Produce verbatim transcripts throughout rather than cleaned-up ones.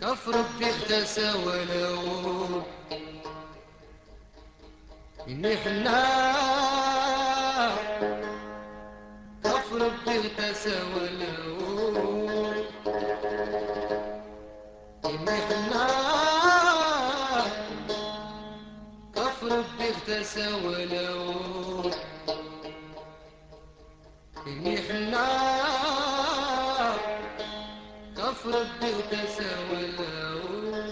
كفر بيغتسى ولو إني حنا كفر بيغتسى ولو إني حنا كفر بيغتسى ولو إني حنا كفر بيغتسى ولو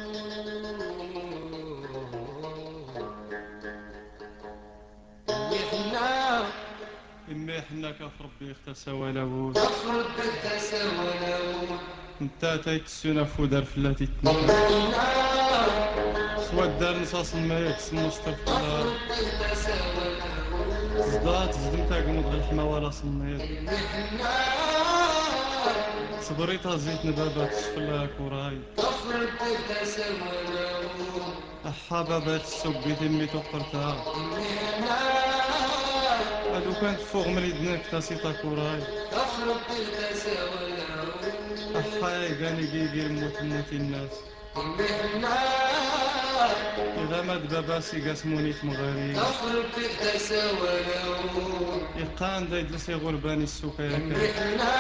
إني حنا كفر ربي اختسى ولود كفر بيغتسى ولو نتا تيتسونا فودر فلاتي تنتا سوا دار نصاص المايك سمو استغفر الله تزدات زدمتا قمض الحما ولا صميت صبريتا زيت نبابات شفلا كوراي كفر بيغتسى ولو أحا بابات السوق تمي تقرتا هادو كانت فوق من يدناك تاسيطا كوراي كفر بيغتسى ولو أحا يقاني قيقي الموت موت الناس إذا ماد باباسي قاسموني تمغاري كفر بيغتسى ولو يقان دا يجلسي غرباني السوكا يا كان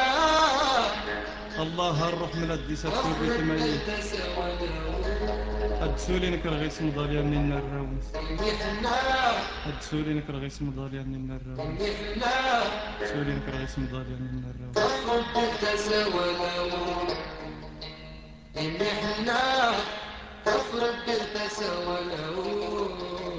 الله الروح من الديسة توري تميت هدسولي نكر غيس مضاليا من الراونس هدسولي نكر غيس مضاليا من الراونس هدسولي نكر غيس مضاليا من الراونس كفر بيغتسى ولو إني حنا كفر بيغتسى ولو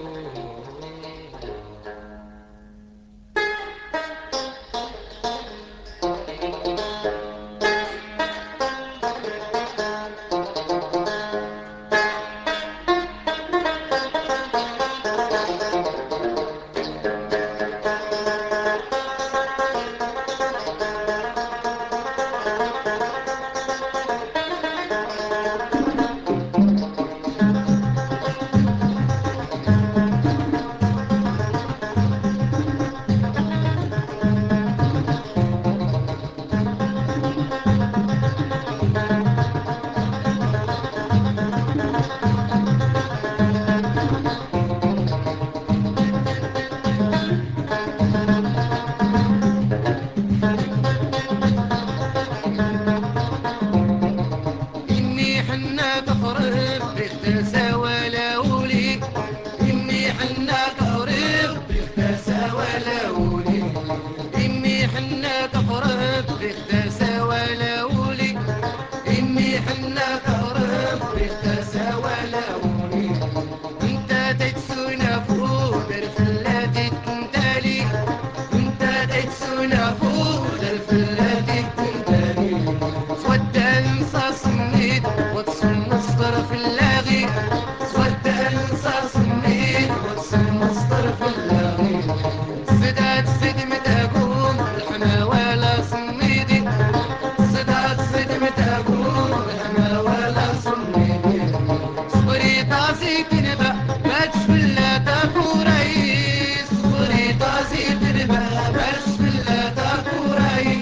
إني حنا كفر بيغتسى ولولي إني حنا كفر بيغتسى ولولي إني حنا كفر بيغتسى ولولي إني حنا كفر بيغتسى ولولي انت تجسونا فوق الفلاتي تنتالي انت تجسونا فوق الفلاتي تنتالي سود انصاص النيد وتصم مصدر في اللاغي سود انصاص النيد وتصم مصدر في اللاغي زداد زد متاقوم الحما ولا صميدي زداد زد متاقوم الحما ولا صميدي صبري طاسي تنبا باتش بالله تاكوراي صبري طاسي تنبا باتش بالله تاكوراي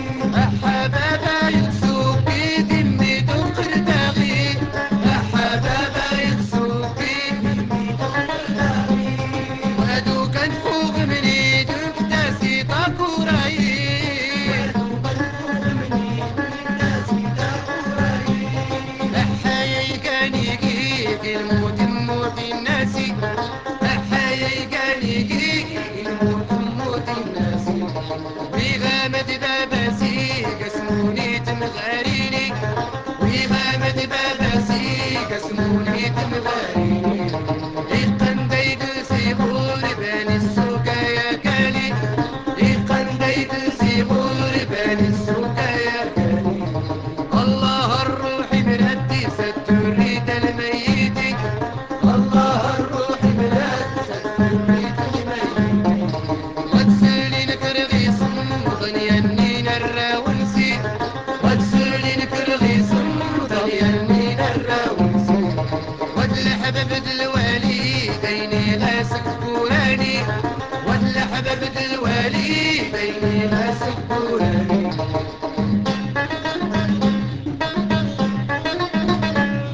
أحبابا يكسوكي دمي دقر داغي أحبابا يكسوكي دمي دقر داغي وهدو كان فوق مني دك تاسي تاكوراي وهدو كان فوق مني دك تاسي تاكوراي أحيي كان يجيك الموت موت الناسي أحيي كان يجيك الموت موت الناسي بغامة باباسي قسموني تمغاريني بغامة باباسي قسموني تمغاريني إيقن ديد سيغور باني السوكا يا كالي إيقن ديد سيغور باني السوكا يا كالي الله الروح مردي ستريد الميت الله الروح مردي ستريد الميت وتسولي نكرغي صمغن ينين الراونسي وتسولي نكرغي صمغن ينين الراونسي واللحبة بدل والديني غاسك كوراني واللحبة بدل والديني غاسك كوراني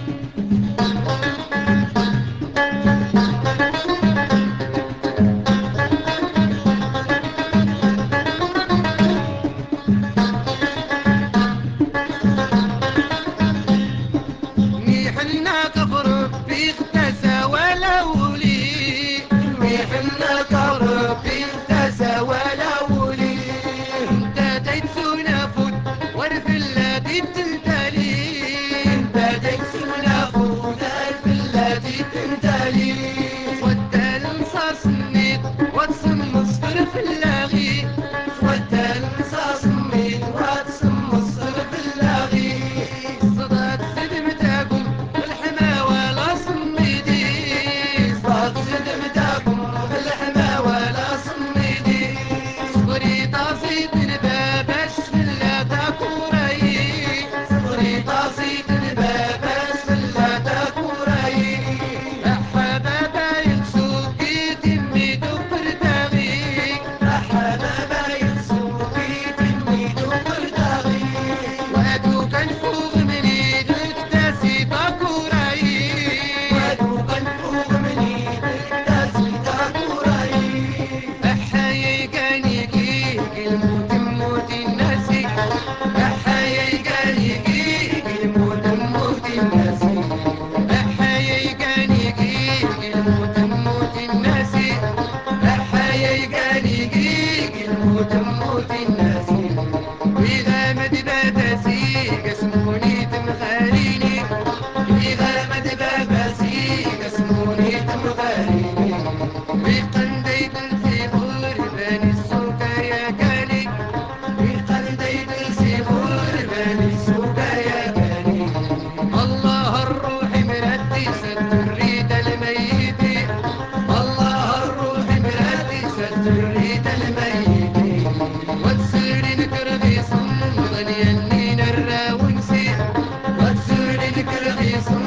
بلادك سمنا خودك بلادي تنتالي ودال نصاص النيت وتصم مصفر في اللاغي ودال نصاص النيت وتصم مصفر في اللاغي صدات خدمتكم بالحما ولا صميدي صدات خدمتكم بالحما ولا صميدي صبري طاسيت الباب لا تكوري صبري طاسيت الباب لا تكوري حبابا ينسوكي تمي دبر داغي حبابا ينسوكي تمي دبر داغي وادو كان فوق مني دكتاسي تكوري وادو كان فوق مني دكتاسي تكوري احيي كاني كي الموت موت الناسي احيي كاني كي الموت موت الناسي احيي كاني كي الموت موت الناسي احيي كاني كي الموت موت الناسي إذا مد باباسي قسموني تمخاريني إذا مد باباسي قسموني تمخاريني بقنديد الفيخور باني السوكا يا كالي بقنديد الفيخور باني السوكا يا كالي الله الروح مردي سد الريد الميت الله الروح مردي سد الريد الميت وتسير نكرغي صم ضنيا النين الراونسي وتسير نكرغي صم